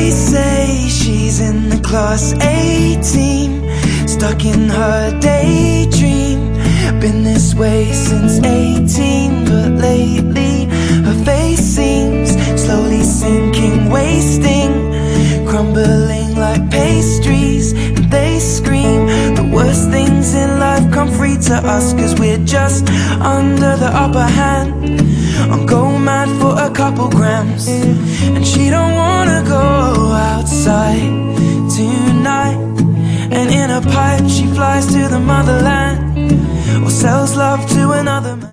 They say she's in the class A team, stuck in her daydream. Been this way since 18, but lately her face seems slowly sinking, wasting, crumbling like pastries. And they scream the worst things in life come free to us, 'cause we're just under the upper hand. I'm going mad for a couple grams, and she don't wanna go outside tonight. And in a pipe she flies to the motherland, or sells love to another man.